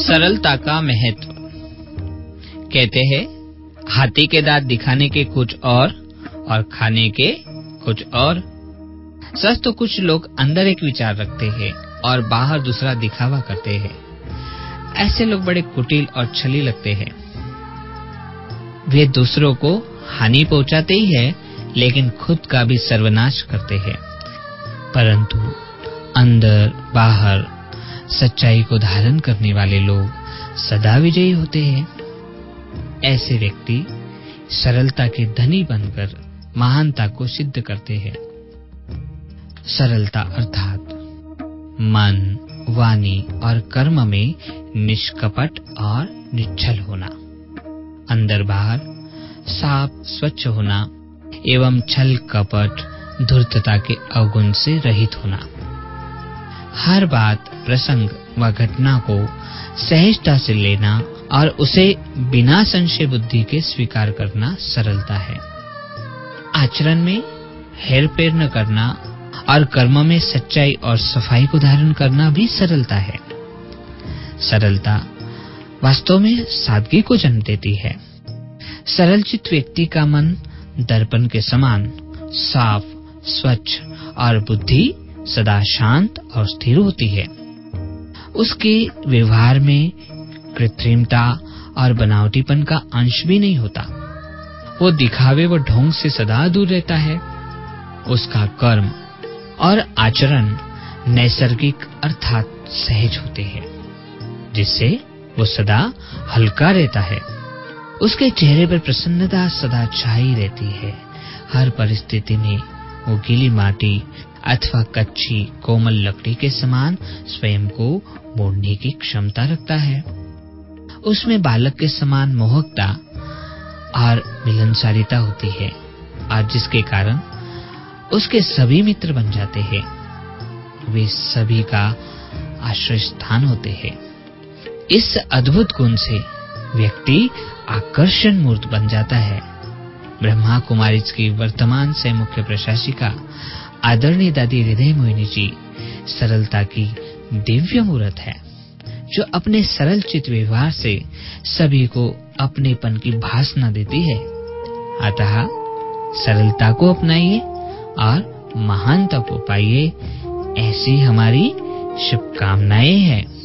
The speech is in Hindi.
सरलता का महत्व। कहते हैं हाथी के दांत दिखाने के कुछ और खाने के कुछ और। सच तो कुछ लोग अंदर एक विचार रखते हैं और बाहर दूसरा दिखावा करते हैं। ऐसे लोग बड़े कुटिल और छली लगते हैं। वे दूसरों को हानि पहुंचाते ही है, लेकिन खुद का भी सर्वनाश करते हैं। परंतु अंदर बाहर सच्चाई को धारण करने वाले लोग सदा विजयी होते हैं। ऐसे व्यक्ति सरलता के धनी बनकर महानता को सिद्ध करते हैं। सरलता अर्थात मन, वाणी और कर्म में निष्कपट और निश्चल होना, अंदर बाहर साफ स्वच्छ होना एवं छल कपट धूर्तता के अवगुण से रहित होना। हर बात, प्रसंग व घटना को सहजता से लेना और उसे बिना संशय बुद्धि के स्वीकार करना सरलता है। आचरण में हेरफेर न करना और कर्म में सच्चाई और सफाई को धारण करना भी सरलता है। सरलता वास्तव में सादगी को जन्म देती है। सरलचित व्यक्ति का मन दर्पण के समान साफ, स्वच्छ और बुद्धि सदा शांत और स्थिर होती है। उसके व्यवहार में कृत्रिमता और बनावटीपन का अंश भी नहीं होता। वो दिखावे व ढोंग से सदा दूर रहता है। उसका कर्म और आचरण नैसर्गिक अर्थात सहज होते हैं, जिससे वो सदा हल्का रहता है। उसके चेहरे पर प्रसन्नता सदा छाई रहती है। हर परिस्थिति में वो गीली माटी अथवा कच्ची कोमल लकड़ी के समान स्वयं को मोड़ने की क्षमता रखता है। उसमें बालक के समान मोहकता और मिलनसारिता होती है, और जिसके कारण उसके सभी मित्र बन जाते हैं। वे सभी का आश्रय स्थान होते हैं। इस अद्भुत गुण से व्यक्ति आकर्षण मूर्त बन जाता है। ब्रह्मा कुमारीज की वर्तमान से मुख्य प्रशासिका आदरणीय दादी हृदय मोहिनी जी सरलता की दिव्य मूर्त है, जो अपने सरल चित व्यवहार से सभी को अपनेपन की भासना देती है। अतः सरलता को अपनाइए और महानता को पाइए, ऐसी हमारी शुभकामनाएं हैं।